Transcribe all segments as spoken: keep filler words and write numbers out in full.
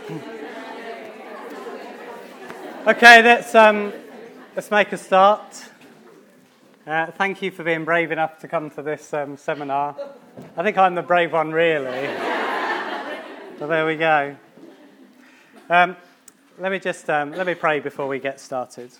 Okay, let's um, let's make a start. Uh, thank you for being brave enough to come to this um, seminar. I think I'm the brave one, really. So there we go. Um, let me just um, let me pray before we get started.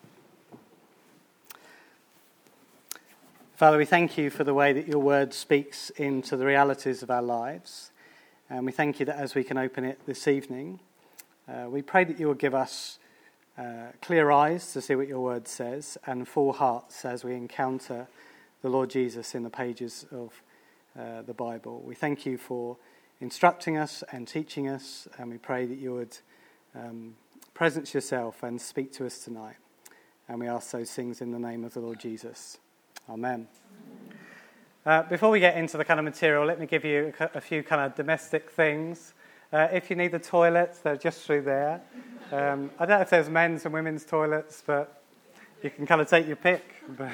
Father, we thank you for the way that your word speaks into the realities of our lives, and we thank you that as we can open it this evening, uh, we pray that you will give us Uh, clear eyes to see what your word says, and full hearts as we encounter the Lord Jesus in the pages of uh, the Bible. We thank you for instructing us and teaching us, and we pray that you would um, presence yourself and speak to us tonight. And we ask those things in the name of the Lord Jesus. Amen. Uh, before we get into the kind of material, let me give you a, a few kind of domestic things. Uh, if you need the toilets, they're just through there. Um, I don't know if there's men's and women's toilets, but you can kind of take your pick.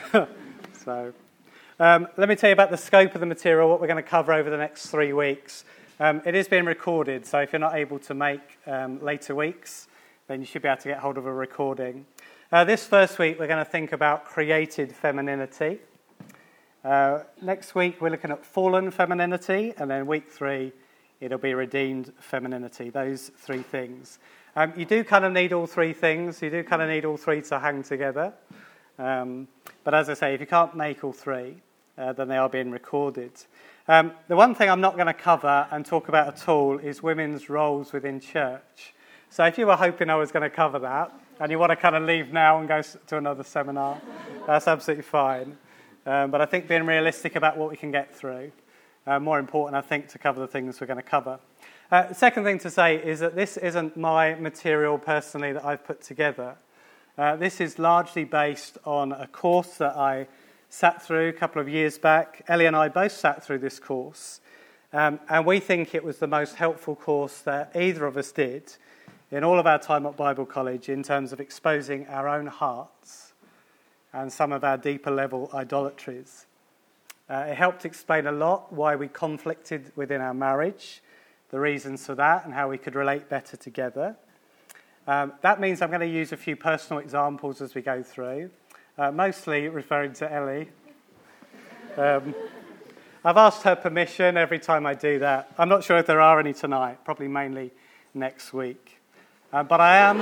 so, um, let me tell you about the scope of the material, what we're going to cover over the next three weeks. Um, it is being recorded, so if you're not able to make um, later weeks, then you should be able to get hold of a recording. Uh, this first week, we're going to think about created femininity. Uh, next week, we're looking at fallen femininity, and then week three, it'll be redeemed femininity, those three things. Um, you do kind of need all three things. You do kind of need all three to hang together. Um, but as I say, if you can't make all three, uh, then they are being recorded. Um, the one thing I'm not going to cover and talk about at all is women's roles within church. So if you were hoping I was going to cover that, and you want to kind of leave now and go to another seminar, that's absolutely fine. Um, but I think being realistic about what we can get through, uh, more important, I think, to cover the things we're going to cover. Uh, the second thing to say is that this isn't my material personally that I've put together. Uh, this is largely based on a course that I sat through a couple of years back. Ellie and I both sat through this course, um, and we think it was the most helpful course that either of us did in all of our time at Bible College in terms of exposing our own hearts and some of our deeper level idolatries. Uh, it helped explain a lot why we conflicted within our marriage, the reasons for that, and how we could relate better together. Um, that means I'm going to use a few personal examples as we go through, uh, mostly referring to Ellie. Um, I've asked her permission every time I do that. I'm not sure if there are any tonight, probably mainly next week. Uh, but I am...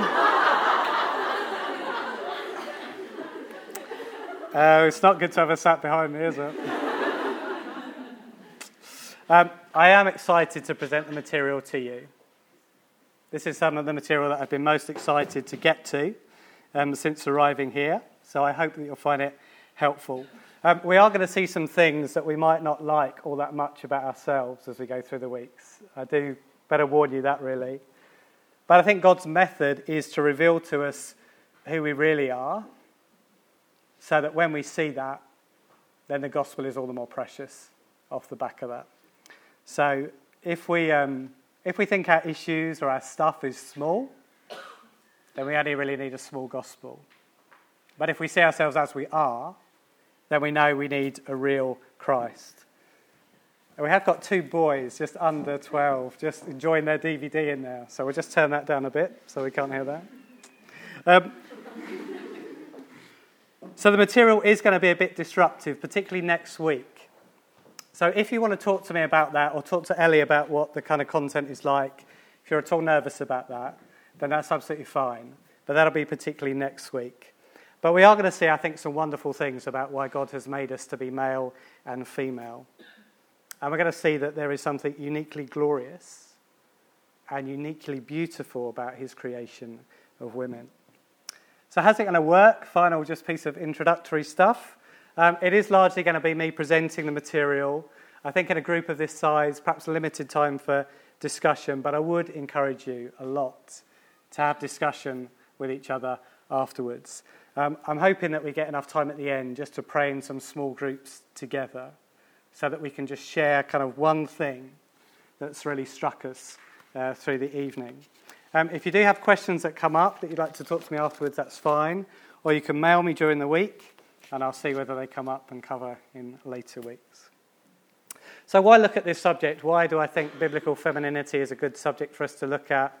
uh, it's not good to have her sat behind me, is it? Um, I am excited to present the material to you. This is some of the material that I've been most excited to get to um, since arriving here, so I hope that you'll find it helpful. Um, we are going to see some things that we might not like all that much about ourselves as we go through the weeks. I do better warn you that, really. But I think God's method is to reveal to us who we really are, so that when we see that, then the gospel is all the more precious off the back of that. So if we um, if we think our issues or our stuff is small, then we only really need a small gospel. But if we see ourselves as we are, then we know we need a real Christ. And we have got two boys just under twelve, just enjoying their D V D in there. So we'll just turn that down a bit so we can't hear that. Um, so the material is going to be a bit disruptive, particularly next week. So if you want to talk to me about that, or talk to Ellie about what the kind of content is like, if you're at all nervous about that, then that's absolutely fine. But that'll be particularly next week. But we are going to see, I think, some wonderful things about why God has made us to be male and female. And we're going to see that there is something uniquely glorious and uniquely beautiful about his creation of women. So how's it going to work? Final just piece of introductory stuff. Um, it is largely going to be me presenting the material. I think in a group of this size, perhaps limited time for discussion, but I would encourage you a lot to have discussion with each other afterwards. Um, I'm hoping that we get enough time at the end just to pray in some small groups together so that we can just share kind of one thing that's really struck us uh, through the evening. Um, if you do have questions that come up that you'd like to talk to me afterwards, that's fine. Or you can mail me during the week, and I'll see whether they come up and cover in later weeks. So why look at this subject? Why do I think biblical femininity is a good subject for us to look at?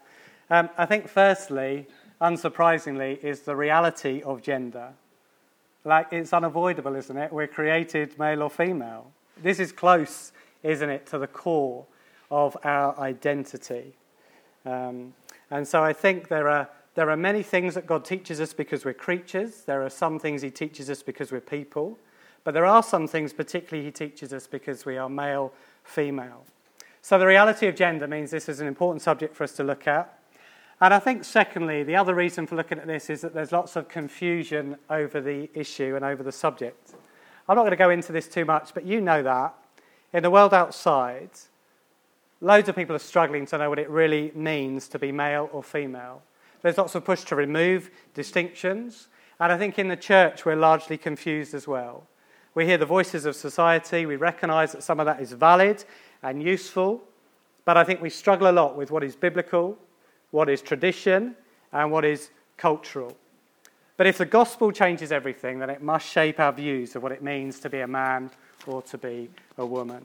Um, I think firstly, unsurprisingly, is the reality of gender. Like, it's unavoidable, isn't it? We're created male or female. This is close, isn't it, to the core of our identity. Um, and so I think there are there are many things that God teaches us because we're creatures. There are some things he teaches us because we're people. But there are some things particularly he teaches us because we are male, female. So the reality of gender means this is an important subject for us to look at. And I think, secondly, the other reason for looking at this is that there's lots of confusion over the issue and over the subject. I'm not going to go into this too much, but you know that. In the world outside, loads of people are struggling to know what it really means to be male or female. There's lots of push to remove distinctions. And I think in the church we're largely confused as well. We hear the voices of society. We recognise that some of that is valid and useful. But I think we struggle a lot with what is biblical, what is tradition, and what is cultural. But if the gospel changes everything, then it must shape our views of what it means to be a man or to be a woman.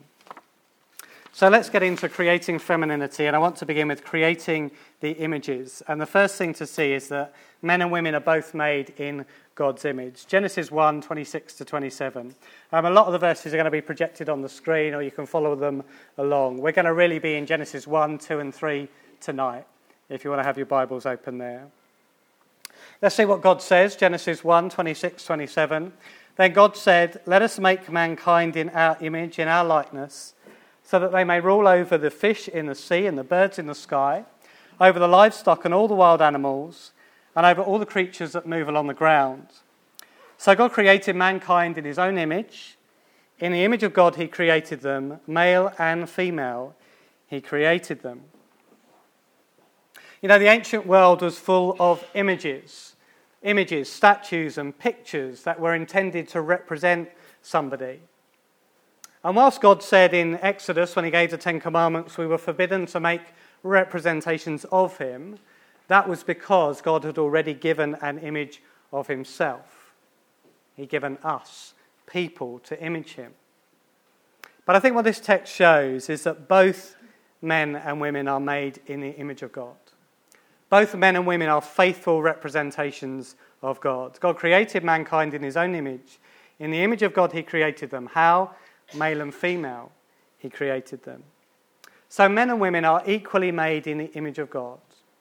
So let's get into creating femininity, and I want to begin with creating the images. And the first thing to see is that men and women are both made in God's image. Genesis one, twenty-six to twenty-seven. Um, a lot of the verses are going to be projected on the screen, or you can follow them along. We're going to really be in Genesis one, two, and three tonight, if you want to have your Bibles open there. Let's see what God says, Genesis one, twenty-six, twenty-seven. Then God said, "Let us make mankind in our image, in our likeness, so that they may rule over the fish in the sea and the birds in the sky, over the livestock and all the wild animals, and over all the creatures that move along the ground." So God created mankind in his own image. In the image of God he created them, male and female. He created them. You know, the ancient world was full of images, images, statues and pictures that were intended to represent somebody. And whilst God said in Exodus, when he gave the Ten Commandments, we were forbidden to make representations of him, that was because God had already given an image of himself. He'd given us, people, to image him. But I think what this text shows is that both men and women are made in the image of God. Both men and women are faithful representations of God. God created mankind in his own image. In the image of God he created them. How? Male and female, he created them. So men and women are equally made in the image of God.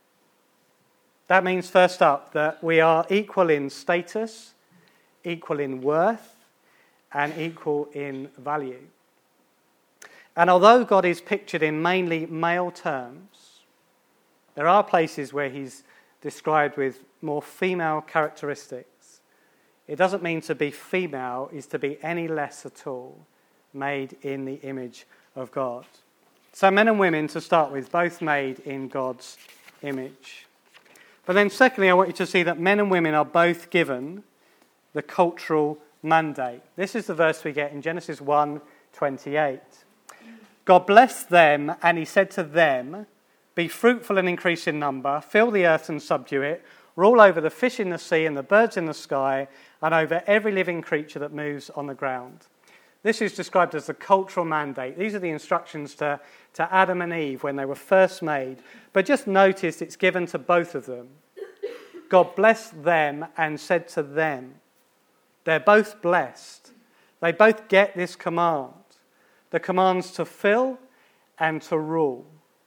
That means, first up, that we are equal in status, equal in worth, and equal in value. And although God is pictured in mainly male terms, there are places where he's described with more female characteristics. It doesn't mean to be female is to be any less at all made in the image of God. So men and women, to start with, both made in God's image. But then secondly, I want you to see that men and women are both given the cultural mandate. This is the verse we get in Genesis one, twenty-eight. God blessed them, and he said to them, "Be fruitful and increase in number, fill the earth and subdue it, rule over the fish in the sea and the birds in the sky, and over every living creature that moves on the ground." This is described as the cultural mandate. These are the instructions to, to Adam and Eve when they were first made. But just notice it's given to both of them. God blessed them and said to them. They're both blessed. They both get this command. The commands to fill and to rule.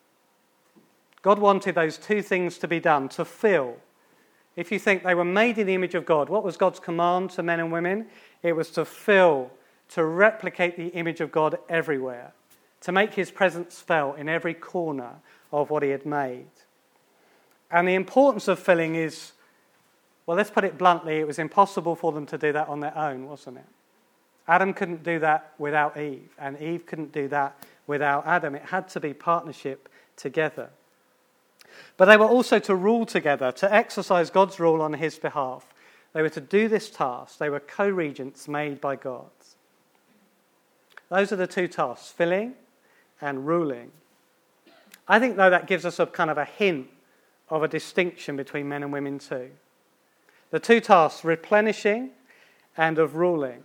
God wanted those two things to be done, to fill. If you think they were made in the image of God, what was God's command to men and women? It was to fill, to replicate the image of God everywhere, to make his presence felt in every corner of what he had made. And the importance of filling is, well, let's put it bluntly, it was impossible for them to do that on their own, wasn't it? Adam couldn't do that without Eve, and Eve couldn't do that without Adam. It had to be partnership together. But they were also to rule together, to exercise God's rule on his behalf. They were to do this task. They were co-regents made by God. Those are the two tasks, filling and ruling. I think, though, that gives us a kind of a hint of a distinction between men and women too. The two tasks, replenishing and of ruling.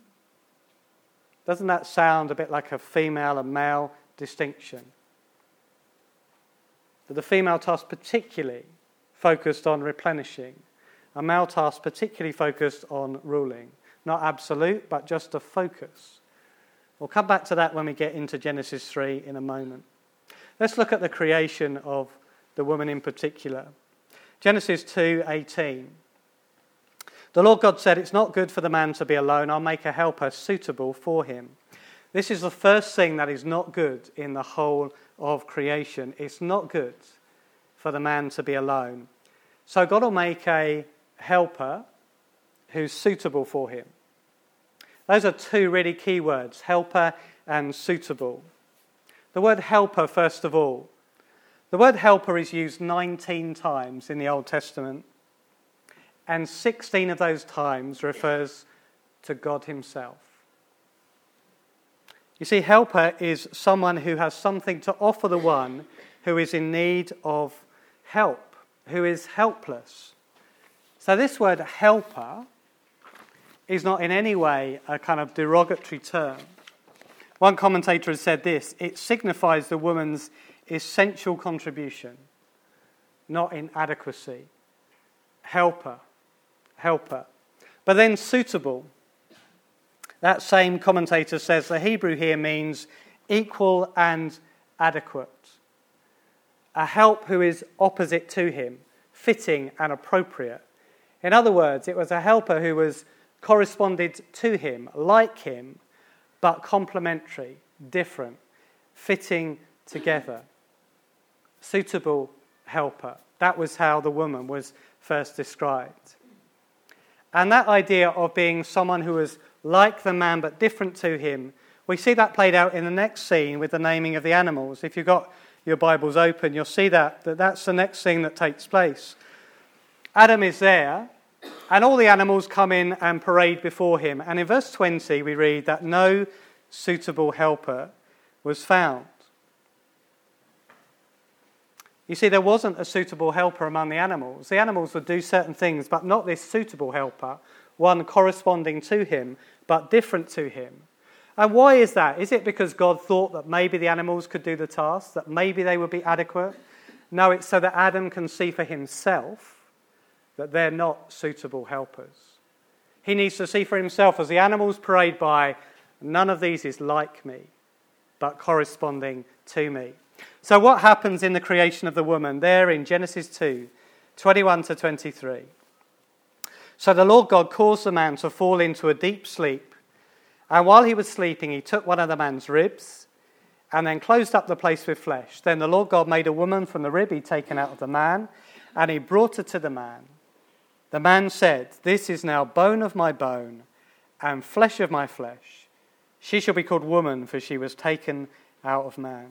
Doesn't that sound a bit like a female and male distinction? That the female task particularly focused on replenishing, a male task particularly focused on ruling. Not absolute, but just a focus. We'll come back to that when we get into Genesis three in a moment. Let's look at the creation of the woman in particular. Genesis two eighteen. The Lord God said, "It's not good for the man to be alone. I'll make a helper suitable for him." This is the first thing that is not good in the whole of creation. It's not good for the man to be alone. So God will make a helper who's suitable for him. Those are two really key words, helper and suitable. The word helper, first of all. The word helper is used nineteen times in the Old Testament, and sixteen of those times refers to God himself. You see, helper is someone who has something to offer the one who is in need of help, who is helpless. So this word helper is not in any way a kind of derogatory term. One commentator has said this: it signifies the woman's essential contribution, not inadequacy. Helper, helper. But then suitable. That same commentator says the Hebrew here means equal and adequate. A help who is opposite to him, fitting and appropriate. In other words, it was a helper who was corresponded to him, like him, but complementary, different, fitting together. Suitable helper. That was how the woman was first described. And that idea of being someone who was like the man but different to him, we see that played out in the next scene with the naming of the animals. If you've got your Bibles open, you'll see that, that that's the next scene that takes place. Adam is there, and all the animals come in and parade before him. And in verse twenty we read that no suitable helper was found. You see, there wasn't a suitable helper among the animals. The animals would do certain things, but not this suitable helper, one corresponding to him, but different to him. And why is that? Is it because God thought that maybe the animals could do the task, that maybe they would be adequate? No, it's so that Adam can see for himself that they're not suitable helpers. He needs to see for himself, as the animals parade by, none of these is like me, but corresponding to me. So what happens in the creation of the woman? There in Genesis two, twenty-one to twenty-three. So the Lord God caused the man to fall into a deep sleep, and while he was sleeping, he took one of the man's ribs and then closed up the place with flesh. Then the Lord God made a woman from the rib he'd taken out of the man, and he brought her to the man. The man said, "This is now bone of my bone and flesh of my flesh. She shall be called woman, for she was taken out of man."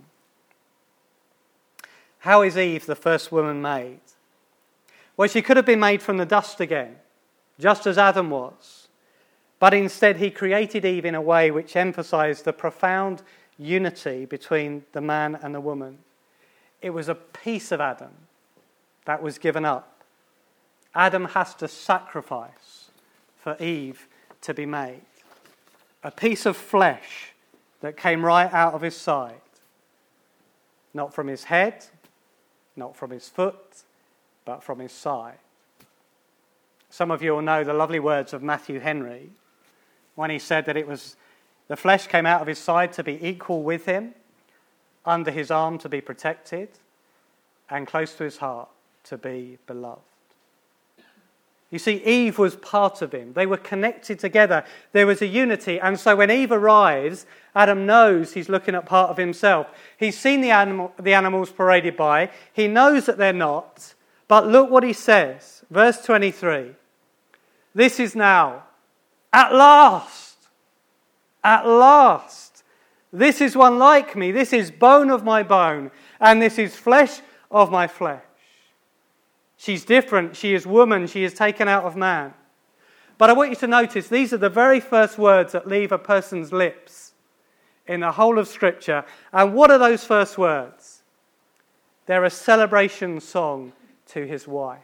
How is Eve, the first woman, made? Well, she could have been made from the dust again, just as Adam was. But instead, he created Eve in a way which emphasized the profound unity between the man and the woman. It was a piece of Adam that was given up. Adam has to sacrifice for Eve to be made. A piece of flesh that came right out of his side. Not from his head, not from his foot, but from his side. Some of you will know the lovely words of Matthew Henry when he said that it was the flesh came out of his side to be equal with him, under his arm to be protected, and close to his heart to be beloved. You see, Eve was part of him. They were connected together. There was a unity. And so when Eve arrives, Adam knows he's looking at part of himself. He's seen the, animal, the animals paraded by. He knows that they're not. But look what he says. Verse twenty-three. This is now, at last, at last. This is one like me. This is bone of my bone. And this is flesh of my flesh. She's different. She is woman. She is taken out of man. But I want you to notice these are the very first words that leave a person's lips in the whole of Scripture. And what are those first words? They're a celebration song to his wife.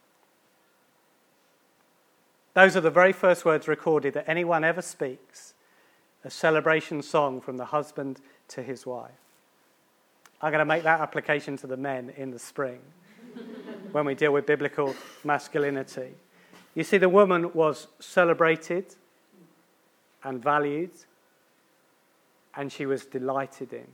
Those are the very first words recorded that anyone ever speaks. A celebration song from the husband to his wife. I'm going to make that application to the men in the spring when we deal with biblical masculinity. You see, the woman was celebrated and valued, and she was delighted in.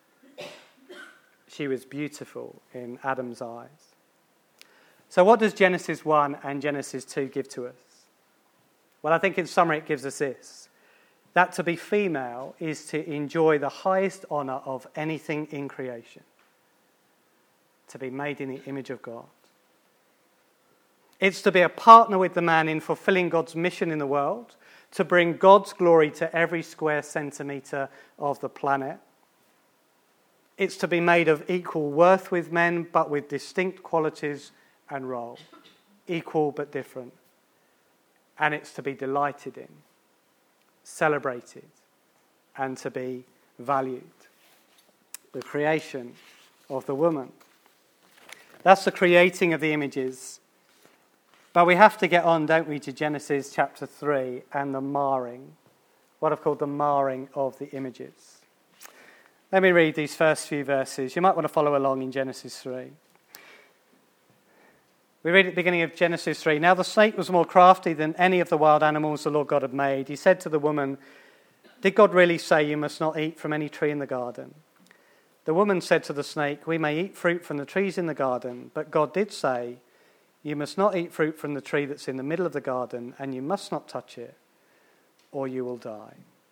She was beautiful in Adam's eyes. So what does Genesis one and Genesis two give to us? Well, I think in summary it gives us this: that to be female is to enjoy the highest honour of anything in creation, to be made in the image of God. It's to be a partner with the man in fulfilling God's mission in the world, to bring God's glory to every square centimetre of the planet. It's to be made of equal worth with men, but with distinct qualities and role, equal but different. And it's to be delighted in, celebrated, and to be valued. The creation of the woman. That's the creating of the images. But we have to get on, don't we, to Genesis chapter three and the marring, what I've called the marring of the images. Let me read these first few verses. You might want to follow along in Genesis three. We read at the beginning of Genesis three. Now the snake was more crafty than any of the wild animals the Lord God had made. He said to the woman, "Did God really say you must not eat from any tree in the garden?" The woman said to the snake, "We may eat fruit from the trees in the garden, but God did say, you must not eat fruit from the tree that's in the middle of the garden, and you must not touch it, or you will die."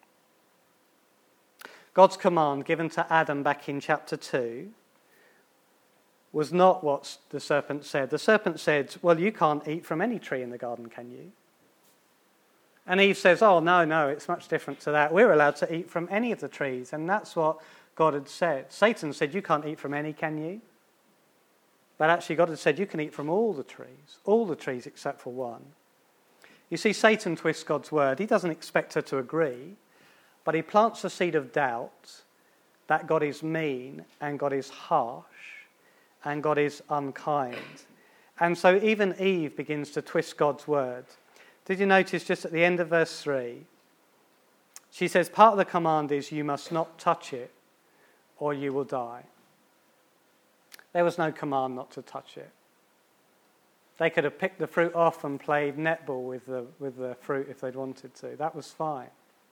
God's command given to Adam back in chapter two was not what the serpent said. The serpent said, "Well, you can't eat from any tree in the garden, can you?" And Eve says, "Oh, no, no, it's much different to that. We're allowed to eat from any of the trees." And that's what God had said. Satan said, "You can't eat from any, can you?" But actually God had said, "You can eat from all the trees, all the trees except for one." You see, Satan twists God's word. He doesn't expect her to agree, but he plants the seed of doubt that God is mean and God is harsh and God is unkind. And so even Eve begins to twist God's word. Did you notice just at the end of verse three, she says part of the command is you must not touch it or you will die. There was no command not to touch it. They could have picked the fruit off and played netball with the, with the fruit if they'd wanted to. That was fine.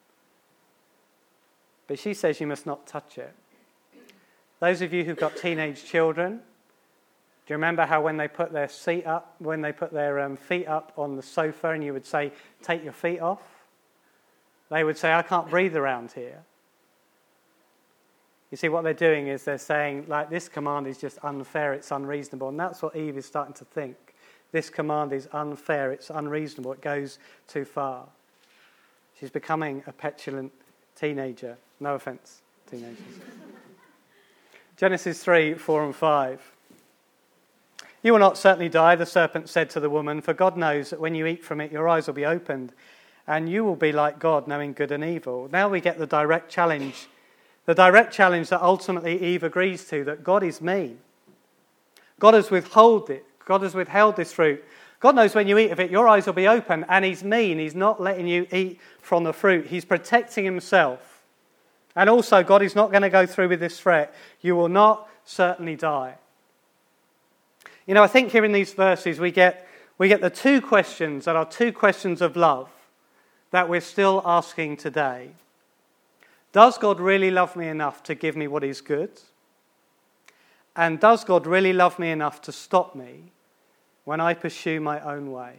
But she says you must not touch it. Those of you who've got teenage children, do you remember how when they put their seat up, when they put their um, feet up on the sofa and you would say, "Take your feet off"? They would say, "I can't breathe around here." You see, what they're doing is they're saying, like, this command is just unfair, it's unreasonable. And that's what Eve is starting to think. This command is unfair, it's unreasonable, it goes too far. She's becoming a petulant teenager. No offence, teenagers. Genesis three, four and five. "You will not certainly die," the serpent said to the woman, "for God knows that when you eat from it, your eyes will be opened, and you will be like God, knowing good and evil." Now we get the direct challenge. The direct challenge that ultimately Eve agrees to, that God is mean. God has withheld it. God has withheld this fruit. God knows when you eat of it, your eyes will be open, and he's mean. He's not letting you eat from the fruit. He's protecting himself. And also, God is not going to go through with this threat. You will not certainly die. You know, I think here in these verses we get, we get the two questions that are two questions of love that we're still asking today. Does God really love me enough to give me what is good? And does God really love me enough to stop me when I pursue my own way?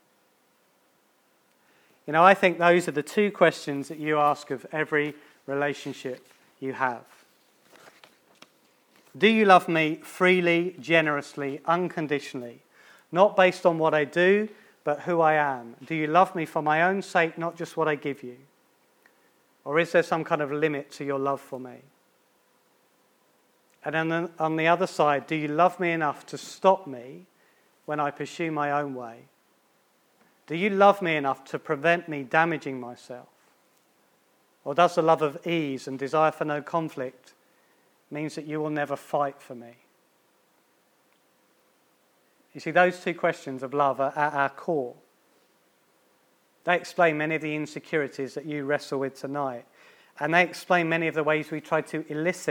You know, I think those are the two questions that you ask of every relationship you have. Do you love me freely, generously, unconditionally, not based on what I do, but who I am? Do you love me for my own sake, not just what I give you? Or is there some kind of limit to your love for me? And on the, on the other side, do you love me enough to stop me when I pursue my own way? Do you love me enough to prevent me damaging myself? Or does the love of ease and desire for no conflict means that you will never fight for me? You see, those two questions of love are at our core. They explain many of the insecurities that you wrestle with tonight. And they explain many of the ways we try to elicit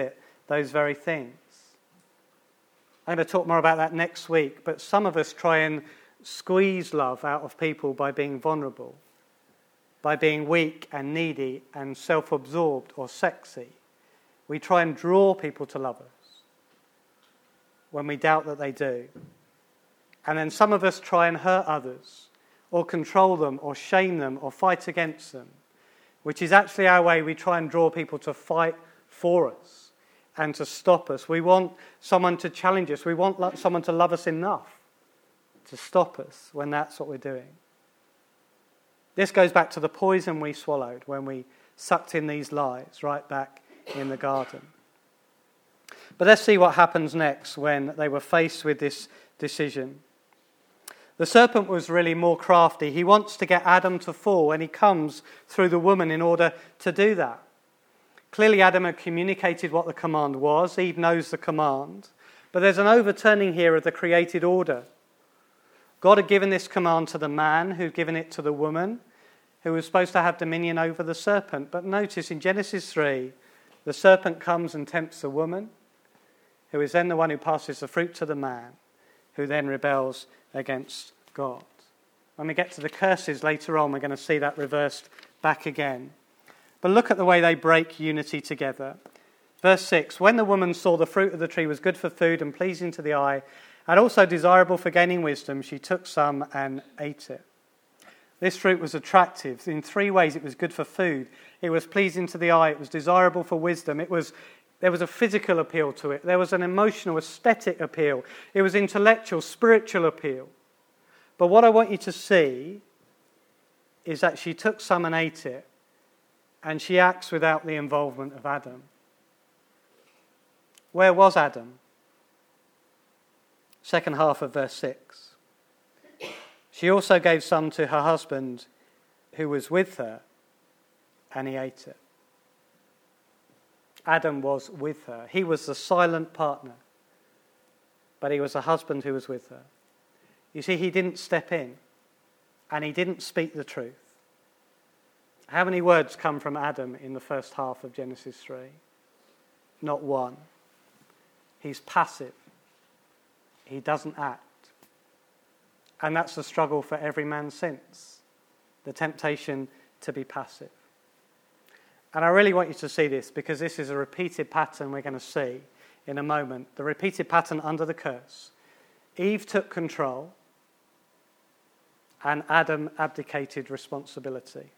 those very things. I'm going to talk more about that next week, but some of us try and squeeze love out of people by being vulnerable, by being weak and needy and self-absorbed or sexy. We try and draw people to love us when we doubt that they do. And then some of us try and hurt others or control them or shame them or fight against them, which is actually our way. We try and draw people to fight for us and to stop us. We want someone to challenge us. We want someone to love us enough to stop us when that's what we're doing. This goes back to the poison we swallowed when we sucked in these lies right back in the garden. But let's see what happens next when they were faced with this decision. The serpent was really more crafty. He wants to get Adam to fall, and he comes through the woman in order to do that. Clearly, Adam had communicated what the command was. Eve knows the command. But there's an overturning here of the created order. God had given this command to the man, who'd given it to the woman, who was supposed to have dominion over the serpent. But notice in Genesis three, the serpent comes and tempts the woman, who is then the one who passes the fruit to the man, who then rebels against God. When we get to the curses later on, we're going to see that reversed back again. But look at the way they break unity together. Verse six, when the woman saw the fruit of the tree was good for food and pleasing to the eye, and also desirable for gaining wisdom, she took some and ate it. This fruit was attractive. In three ways, it was good for food. It was pleasing to the eye. It was desirable for wisdom. It was There was a physical appeal to it. There was an emotional, aesthetic appeal. It was intellectual, spiritual appeal. But what I want you to see is that she took some and ate it, and she acts without the involvement of Adam. Where was Adam? Second half of verse six. She also gave some to her husband who was with her, and he ate it. Adam was with her. He was the silent partner, but he was a husband who was with her. You see, he didn't step in, and he didn't speak the truth. How many words come from Adam in the first half of Genesis three? Not one. He's passive. He doesn't act. And that's the struggle for every man since, the temptation to be passive. And I really want you to see this, because this is a repeated pattern we're going to see in a moment. The repeated pattern under the curse. Eve took control, and Adam abdicated responsibility.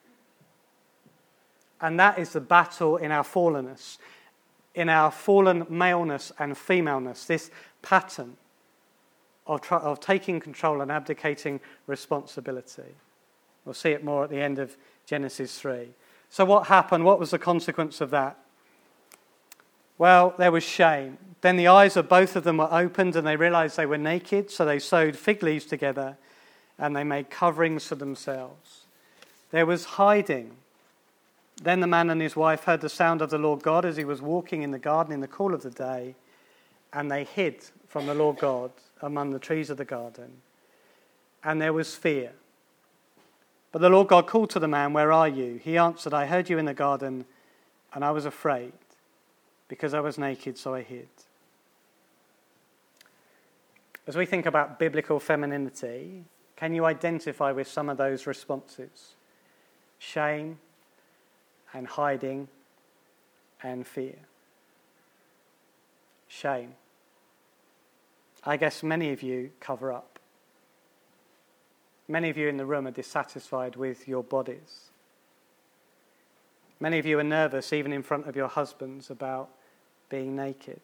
And that is the battle in our fallenness, in our fallen maleness and femaleness, this pattern of, tr- of taking control and abdicating responsibility. We'll see it more at the end of Genesis three. So what happened? What was the consequence of that? Well, there was shame. Then the eyes of both of them were opened, and they realized they were naked, so they sewed fig leaves together, and they made coverings for themselves. There was hiding. Then the man and his wife heard the sound of the Lord God as he was walking in the garden in the cool of the day, and they hid from the Lord God among the trees of the garden. And there was fear. But the Lord God called to the man, "Where are you?" He answered, "I heard you in the garden, and I was afraid, because I was naked, so I hid." As we think about biblical femininity, can you identify with some of those responses? Shame and hiding and fear. Shame. I guess many of you cover up. Many of you in the room are dissatisfied with your bodies. Many of you are nervous, even in front of your husbands, about being naked.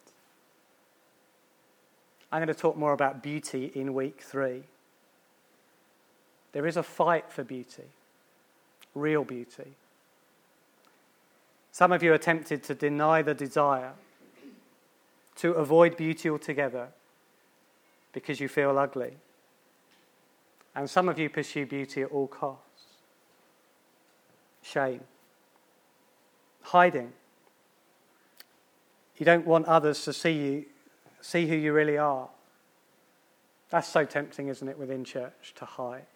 I'm going to talk more about beauty in week three. There is a fight for beauty, real beauty. Some of you are tempted to deny the desire, to avoid beauty altogether because you feel ugly. And some of you pursue beauty at all costs. Shame. Hiding. You don't want others to see you, see who you really are. That's so tempting, isn't it, within church, to hide.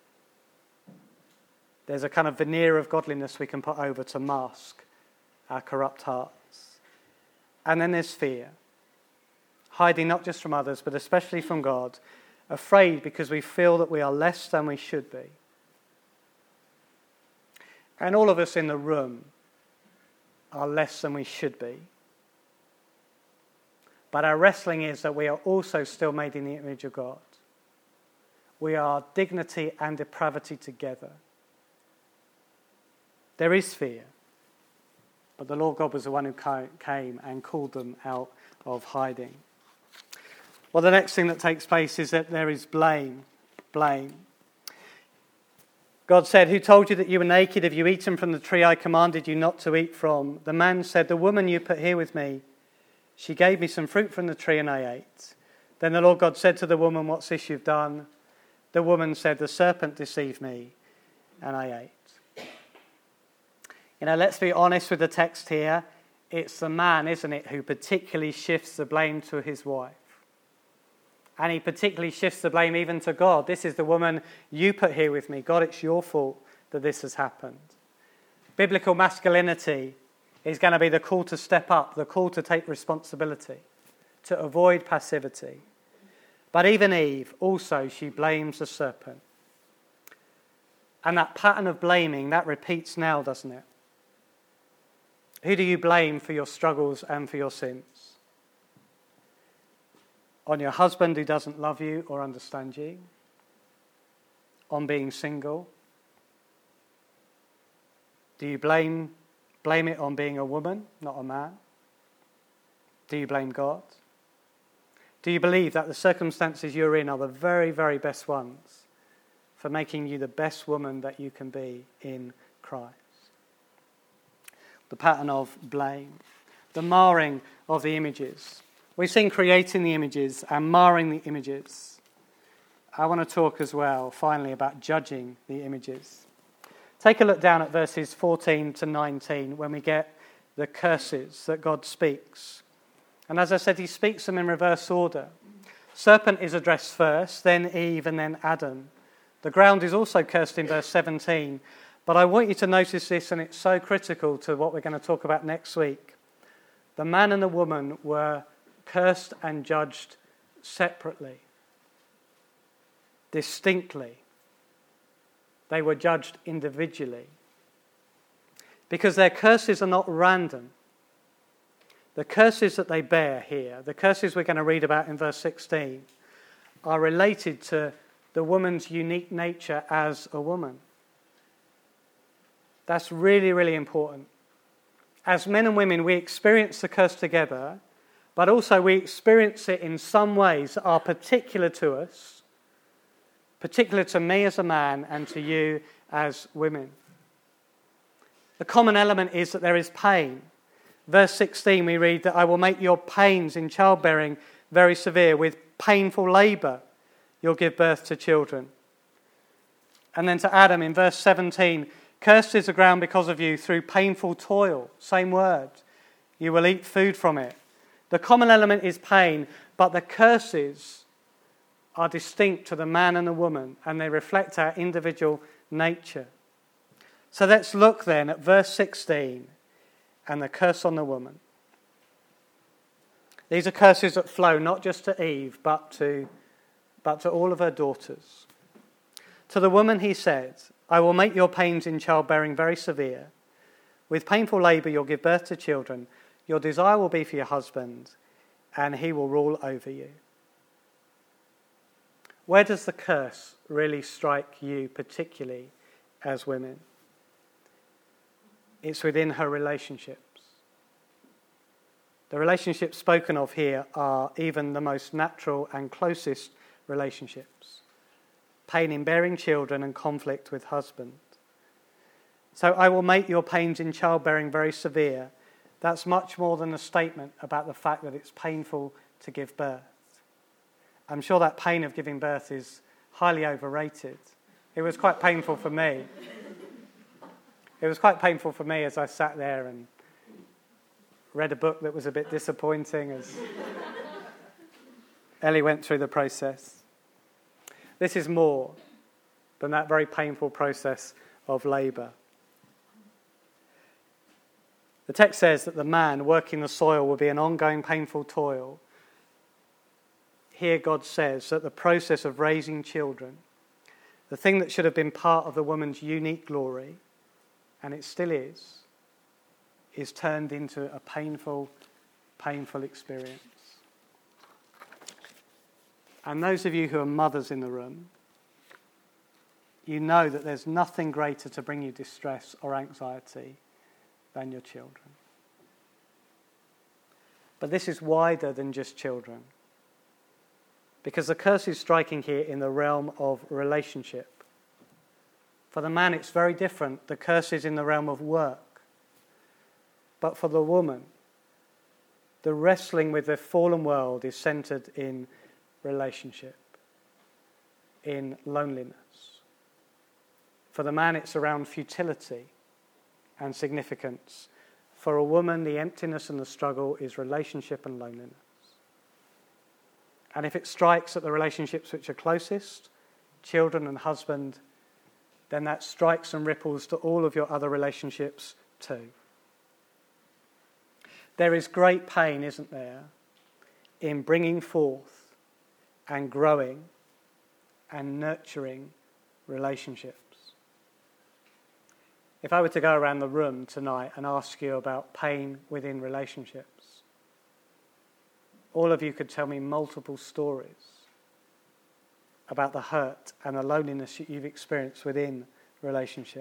There's a kind of veneer of godliness we can put over to mask our corrupt hearts. And then there's fear. Hiding not just from others, but especially from God. Afraid because we feel that we are less than we should be. And all of us in the room are less than we should be. But our wrestling is that we are also still made in the image of God. We are dignity and depravity together. There is fear. But the Lord God was the one who came and called them out of hiding. Well, the next thing that takes place is that there is blame. Blame. God said, "Who told you that you were naked? Have you eaten from the tree I commanded you not to eat from?" The man said, "The woman you put here with me, she gave me some fruit from the tree and I ate." Then the Lord God said to the woman, "What's this you've done?" The woman said, "The serpent deceived me and I ate." You know, let's be honest with the text here. It's the man, isn't it, who particularly shifts the blame to his wife. And he particularly shifts the blame even to God. This is the woman you put here with me. God, it's your fault that this has happened. Biblical masculinity is going to be the call to step up, the call to take responsibility, to avoid passivity. But even Eve, also, she blames the serpent. And that pattern of blaming, that repeats now, doesn't it? Who do you blame for your struggles and for your sins? On your husband who doesn't love you or understand you? On being single? Do you blame, blame it on being a woman, not a man? Do you blame God? Do you believe that the circumstances you're in are the very, very best ones for making you the best woman that you can be in Christ? The pattern of blame, the marring of the images. We've seen creating the images and marring the images. I want to talk as well, finally, about judging the images. Take a look down at verses fourteen to nineteen when we get the curses that God speaks. And as I said, he speaks them in reverse order. Serpent is addressed first, then Eve, and then Adam. The ground is also cursed in verse seventeen. But I want you to notice this, and it's so critical to what we're going to talk about next week. The man and the woman were cursed and judged separately, distinctly. They were judged individually. Because their curses are not random. The curses that they bear here, the curses we're going to read about in verse sixteen, are related to the woman's unique nature as a woman. That's really, really important. As men and women, we experience the curse together, but also we experience it in some ways that are particular to us, particular to me as a man and to you as women. The common element is that there is pain. Verse sixteen, we read that I will make your pains in childbearing very severe. With painful labour, you'll give birth to children. And then to Adam in verse seventeen, cursed is the ground because of you through painful toil. Same word. You will eat food from it. The common element is pain, but the curses are distinct to the man and the woman, and they reflect our individual nature. So let's look then at verse sixteen and the curse on the woman. These are curses that flow not just to Eve, but to, but to all of her daughters. To the woman he said, I will make your pains in childbearing very severe. With painful labour you'll give birth to children. Your desire will be for your husband, and he will rule over you. Where does the curse really strike you, particularly as women? It's within her relationships. The relationships spoken of here are even the most natural and closest relationships. Pain in bearing children and conflict with husband. So I will make your pains in childbearing very severe. That's much more than a statement about the fact that it's painful to give birth. I'm sure that pain of giving birth is highly overrated. It was quite painful for me. It was quite painful for me as I sat there and read a book that was a bit disappointing as Ellie went through the process. This is more than that very painful process of labour. The text says that the man working the soil will be an ongoing painful toil. Here God says that the process of raising children, the thing that should have been part of the woman's unique glory, and it still is, is turned into a painful, painful experience. And those of you who are mothers in the room, you know that there's nothing greater to bring you distress or anxiety than your children. But this is wider than just children, because the curse is striking here in the realm of relationship. For the man, it's very different. The curse is in the realm of work. But for the woman, the wrestling with the fallen world is centered in relationship, in loneliness. For the man, it's around futility and significance. For a woman, the emptiness and the struggle is relationship and loneliness. And if it strikes at the relationships which are closest, children and husband, then that strikes and ripples to all of your other relationships too. There is great pain, isn't there, in bringing forth and growing and nurturing relationships. If I were to go around the room tonight and ask you about pain within relationships, all of you could tell me multiple stories about the hurt and the loneliness that you've experienced within relationship.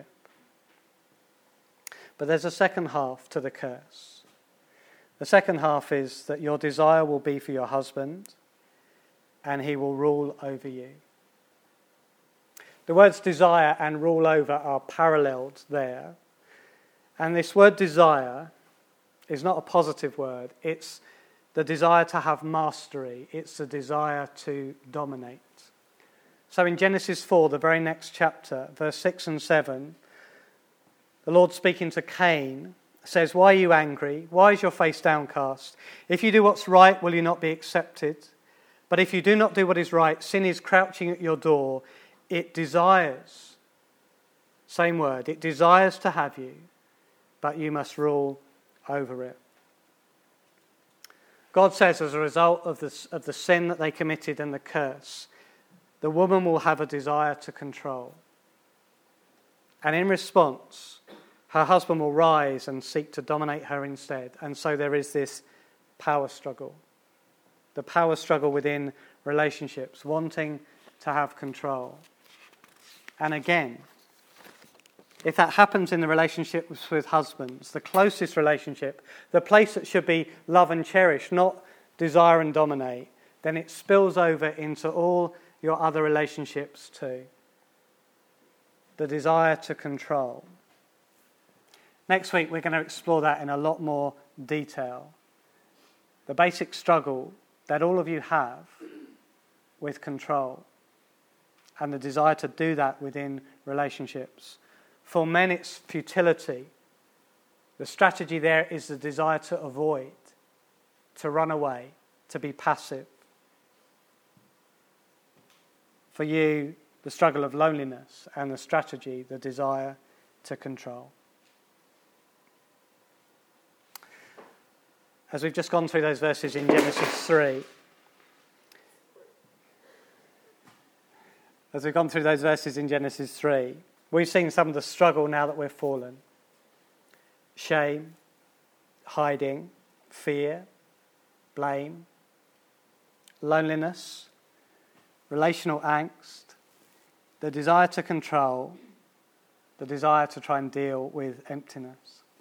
But there's a second half to the curse. The second half is that your desire will be for your husband, and he will rule over you. The words desire and rule over are paralleled there. And this word desire is not a positive word. It's the desire to have mastery. It's the desire to dominate. So in Genesis four, the very next chapter, verse six and seven, the Lord speaking to Cain says, "Why are you angry? Why is your face downcast? If you do what's right, will you not be accepted? But if you do not do what is right, sin is crouching at your door. It desires," same word, "it desires to have you, but you must rule over it." God says as a result of the, of the sin that they committed and the curse, the woman will have a desire to control. And in response, her husband will rise and seek to dominate her instead. And so there is this power struggle. The power struggle within relationships, wanting to have control. And again, if that happens in the relationships with husbands, the closest relationship, the place that should be love and cherish, not desire and dominate, then it spills over into all your other relationships too. The desire to control. Next week we're going to explore that in a lot more detail. The basic struggle that all of you have with control and the desire to do that within relationships. For men, it's futility. The strategy there is the desire to avoid, to run away, to be passive. For you, the struggle of loneliness, and the strategy, the desire to control. As we've just gone through those verses in Genesis three, as we've gone through those verses in Genesis three, we've seen some of the struggle now that we're fallen. Shame, hiding, fear, blame, loneliness, relational angst, the desire to control, the desire to try and deal with emptiness.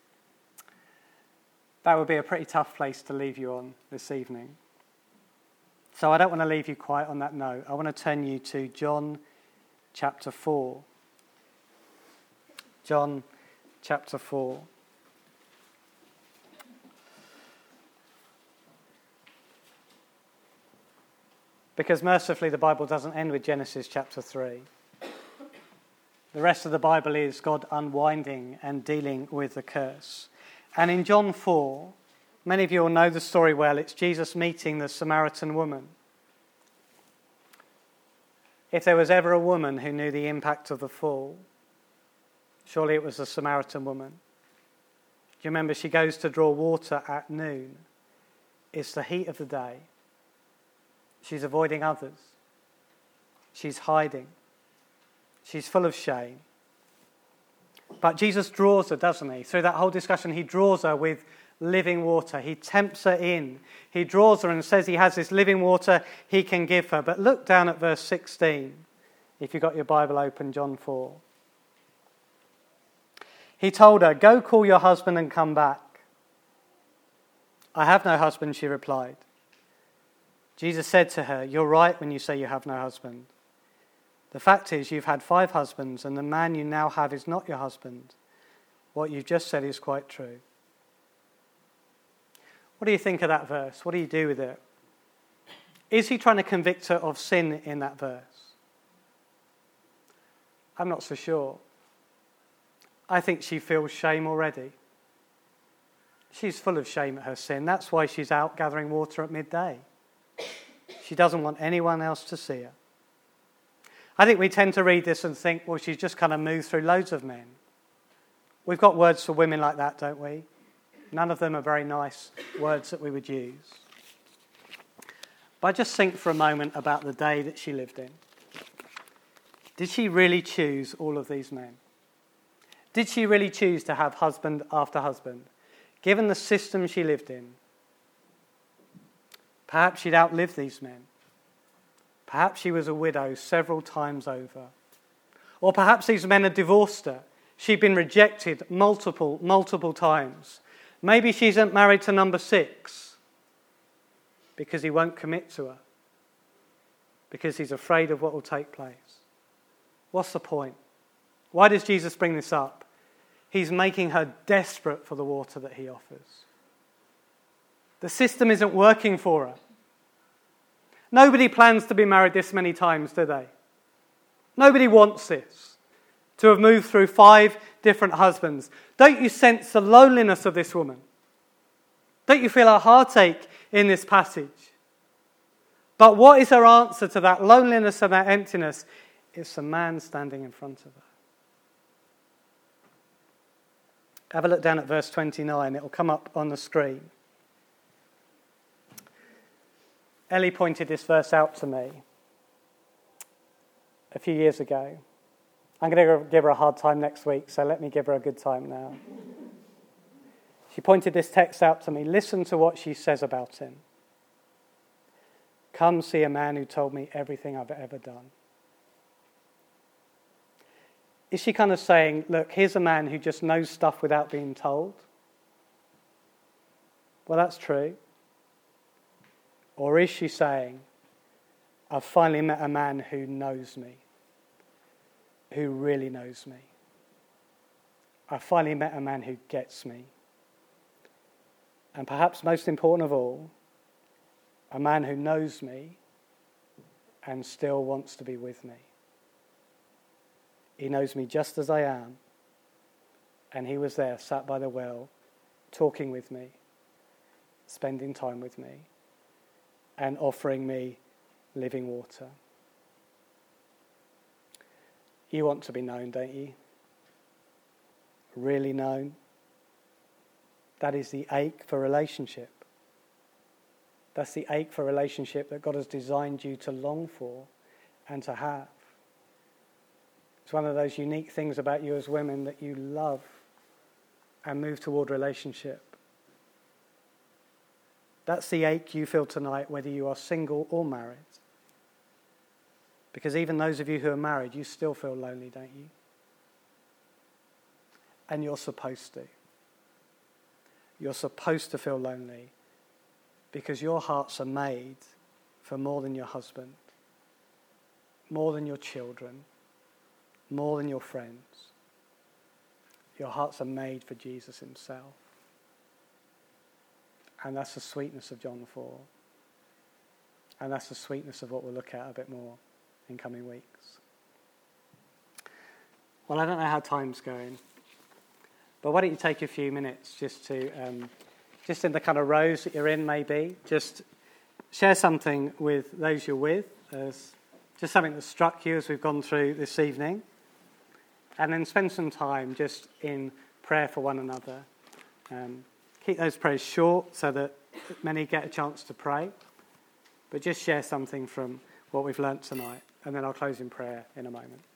That would be a pretty tough place to leave you on this evening. So I don't want to leave you quite on that note. I want to turn you to John chapter four. John chapter four. Because mercifully the Bible doesn't end with Genesis chapter three. The rest of the Bible is God unwinding and dealing with the curse. And in John four, many of you will know the story well. It's Jesus meeting the Samaritan woman. If there was ever a woman who knew the impact of the fall, surely it was the Samaritan woman. you remember she goes to draw water at noon? It's the heat of the day. She's avoiding others. She's hiding. She's full of shame. But Jesus draws her, doesn't he? Through that whole discussion, he draws her with living water. He tempts her in. He draws her and says he has this living water he can give her. But look down at verse sixteen, if you've got your Bible open, John four. He told her, "Go call your husband and come back." "I have no husband," she replied. Jesus said to her, "You're right when you say you have no husband. The fact is, you've had five husbands, and the man you now have is not your husband. What you've just said is quite true." What do you think of that verse? What do you do with it? Is he trying to convict her of sin in that verse? I'm not so sure. I think she feels shame already. She's full of shame at her sin. That's why she's out gathering water at midday. She doesn't want anyone else to see her. I think we tend to read this and think, well, she's just kind of moved through loads of men. We've got words for women like that, don't we? None of them are very nice words that we would use. But just think for a moment about the day that she lived in. Did she really choose all of these men? Did she really choose to have husband after husband, given the system she lived in? Perhaps she'd outlived these men. Perhaps she was a widow several times over. Or perhaps these men had divorced her. She'd been rejected multiple, multiple times. Maybe she isn't married to number six because he won't commit to her, because he's afraid of what will take place. What's the point? Why does Jesus bring this up? He's making her desperate for the water that he offers. The system isn't working for her. Nobody plans to be married this many times, do they? Nobody wants this, to have moved through five different husbands. Don't you sense the loneliness of this woman? Don't you feel her heartache in this passage? But what is her answer to that loneliness and that emptiness? It's a man standing in front of her. Have a look down at verse twenty-nine. It will come up on the screen. Ellie pointed this verse out to me a few years ago. I'm going to give her a hard time next week, so let me give her a good time now. She pointed this text out to me. Listen to what she says about him. "Come see a man who told me everything I've ever done." Is she kind of saying, look, here's a man who just knows stuff without being told? Well, that's true. Or is she saying, I've finally met a man who knows me, who really knows me. I finally met a man who gets me. And perhaps most important of all, a man who knows me and still wants to be with me. He knows me just as I am, and he was there, sat by the well, talking with me, spending time with me, and offering me living water. You want to be known, don't you? Really known. That is the ache for relationship. That's the ache for relationship that God has designed you to long for and to have. It's one of those unique things about you as women that you love and move toward relationship. That's the ache you feel tonight, whether you are single or married. Because even those of you who are married, you still feel lonely, don't you? And you're supposed to. You're supposed to feel lonely because your hearts are made for more than your husband, more than your children, more than your friends. Your hearts are made for Jesus himself. And that's the sweetness of John four. And that's the sweetness of what we'll look at a bit more in coming weeks. Well, I don't know how time's going, but why don't you take a few minutes just to, um, just in the kind of rows that you're in maybe, just share something with those you're with, as just something that struck you as we've gone through this evening, and then spend some time just in prayer for one another, Um, keep those prayers short so that many get a chance to pray. But just share something from what we've learnt tonight, and then I'll close in prayer in a moment.